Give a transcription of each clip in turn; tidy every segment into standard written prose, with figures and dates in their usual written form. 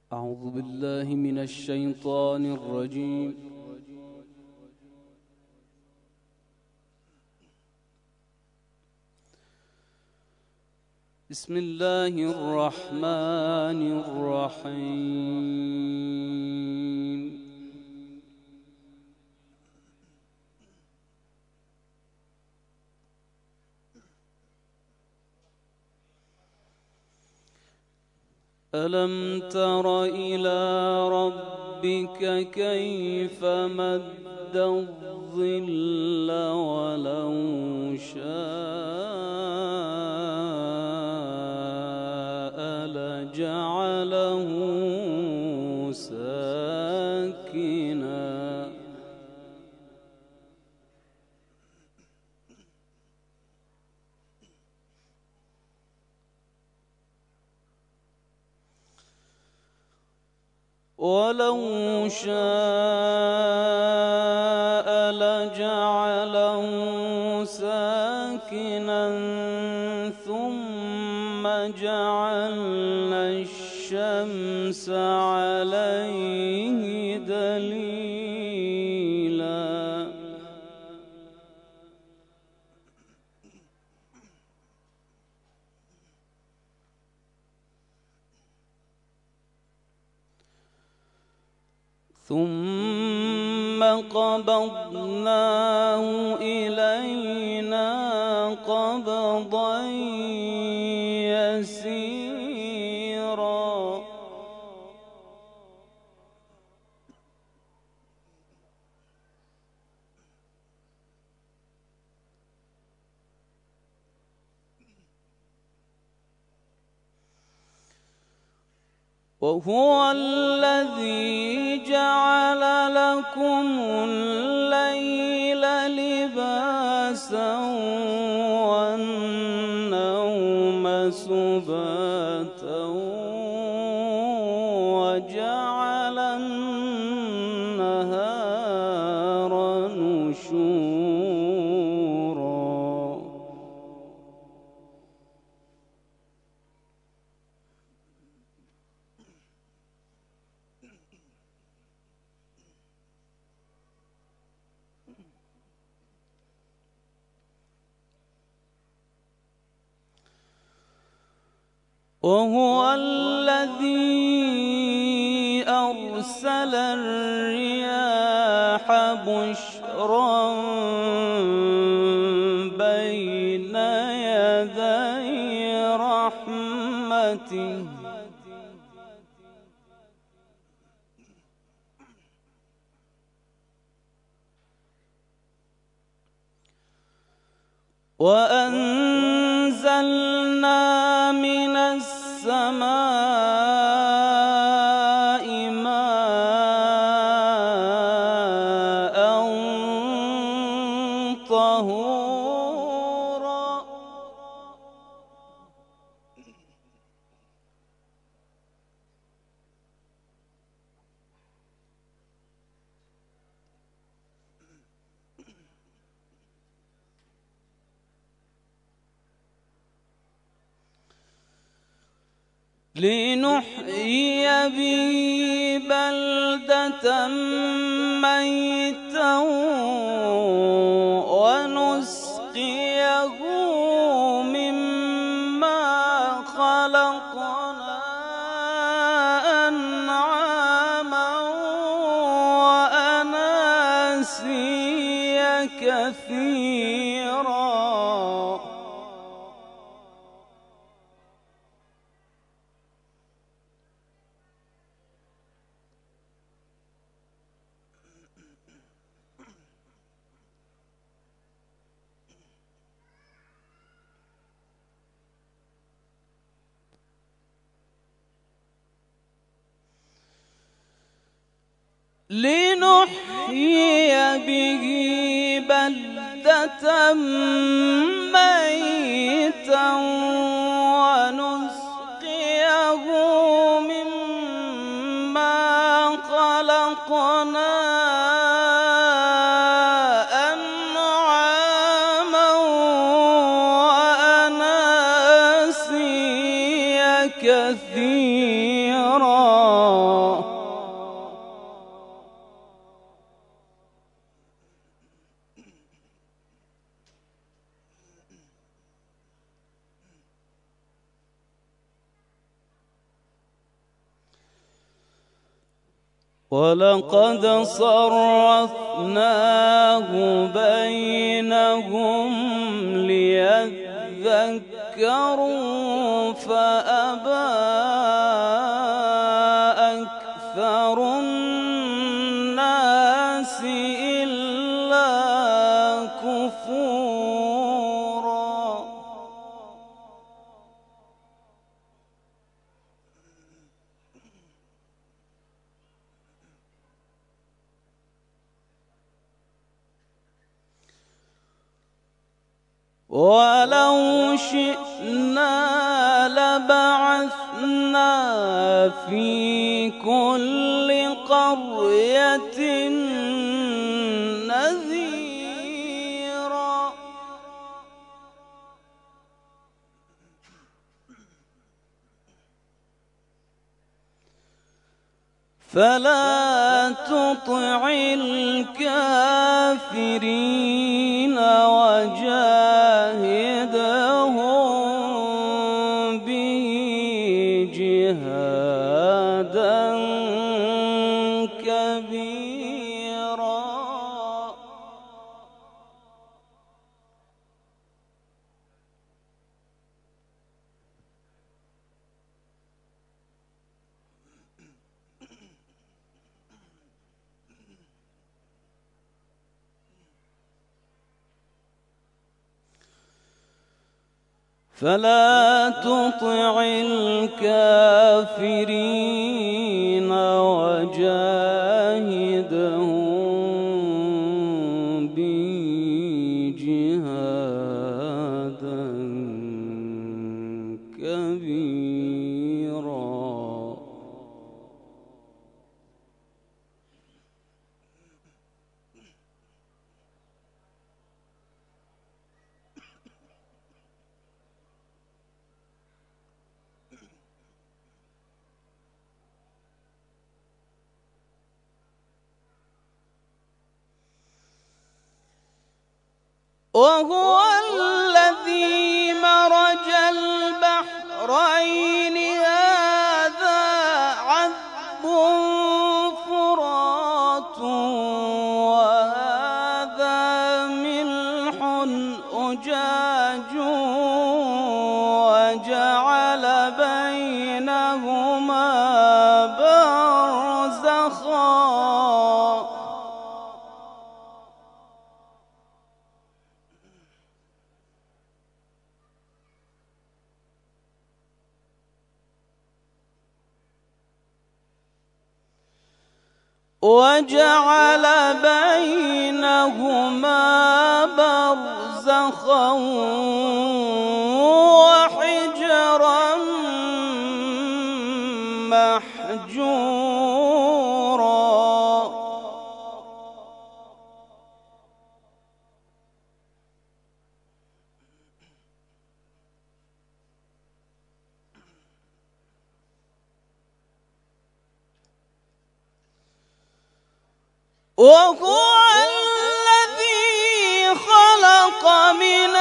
أعوذ بالله من الشيطان الرجيم. بسم الله الرحمن الرحيم. ألم تر إلى ربك كيف مد الظل ولو شاء لجعله ساكنا ولو شاء لجعله ساكنا ثم جعلنا الشمس عليه دليلا ثم قبضناه إلينا قبضا يسيرا وهو الذي جعل لكم الليل لباسا والنوم سباتا وجعل النهار نشورا وهو الذي أرسل الرياح بشرا بين يدي رحمته وأنزلنا من السماء ماء طهورا لنحيي به بلدة ميتا ونسقيه مما خلقنا أنعاما وأناسيا كثيرا لنحيي به بلدة ميتا ونسقيه مما خلقنا أنعاما وأناسيا كثيرا ولقد صرفناه بينهم ليذكروا فأبى أكثر الناس إلا كفورا. ولو شئنا لبعثنا في كل قرية نذيرا فلا تطع الكافرين وجاهدهم به جهادا كبيرا. فلا تطع الكافرين وجاهدهم به جهادا كبيرا. وهو الذي مرج البحرين هذا عذب فرات وهذا ملح أجاج وجعل بينهما برزخا وحجرا محجورا. وهو الذي خلق من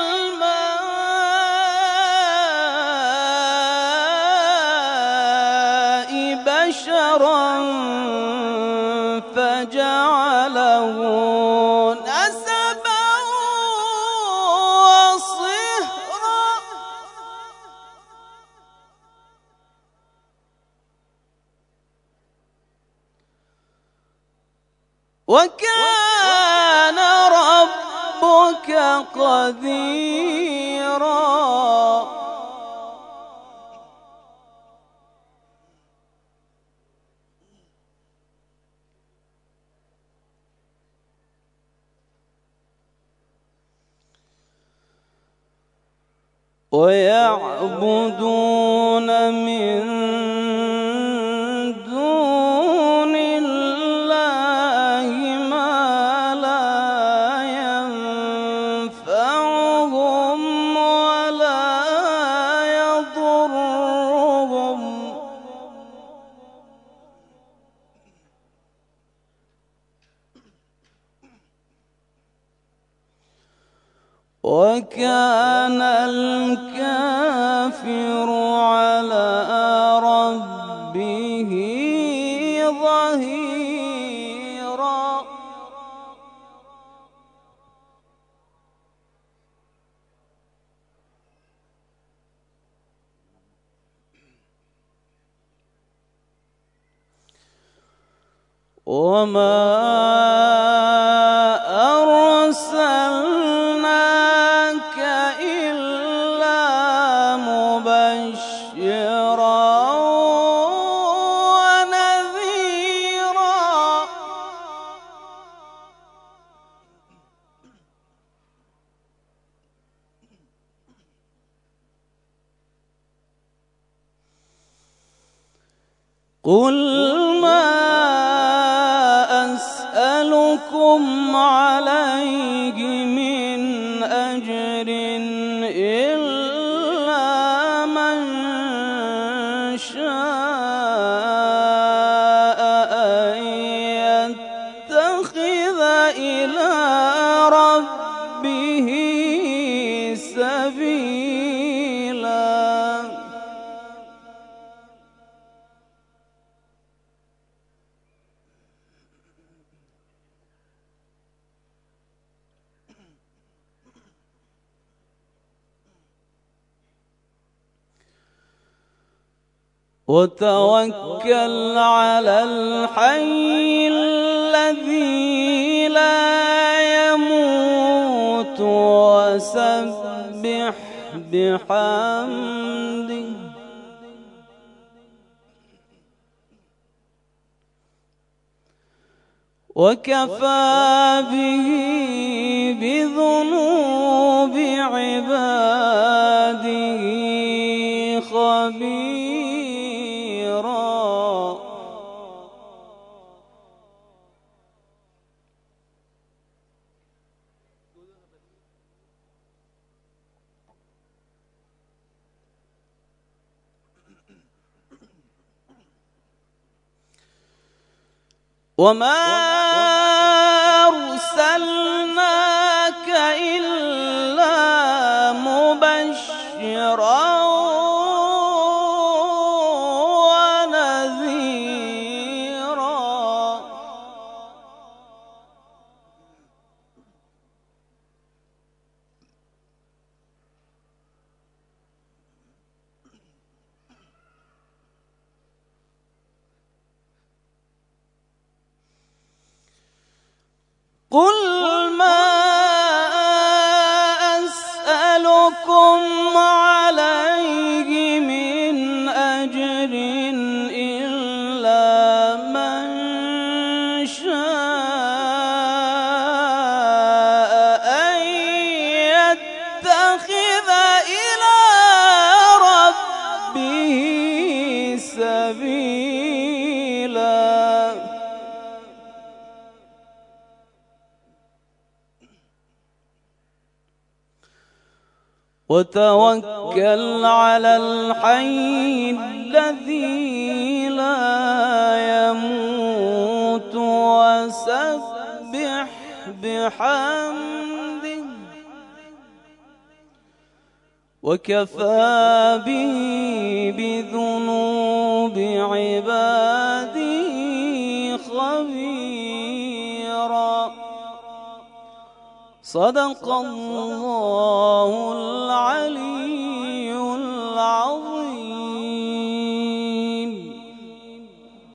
الماء بشرا فجعله نسبا وصهرا وكان ربك قديرا. ويعبدون من دون الله ما لا ينفعهم ولا يضرهم وكان الكافر على ربه ظهيرا. وما أرسلناك إلا مبشرا ونذيرا. قل ما أسألكم عليه من أجر إلا من شاء أن يتخذ إلى ربه سبيلا. وتوكل على الحي الذي لا يموت وسبح بحمده وكفى به بذنوب عباده خبيرا. وما أرسلناك إلا مبشرا ونذيرا. قل ما أسألكم عليه من أجر إلا من شاء أن يتخذ إلى ربه سبيلا. وتوكل على الحي الذي لا يموت وسبح بحمده وكفى به بذنوب عباده خبيرا. صدق الله العلي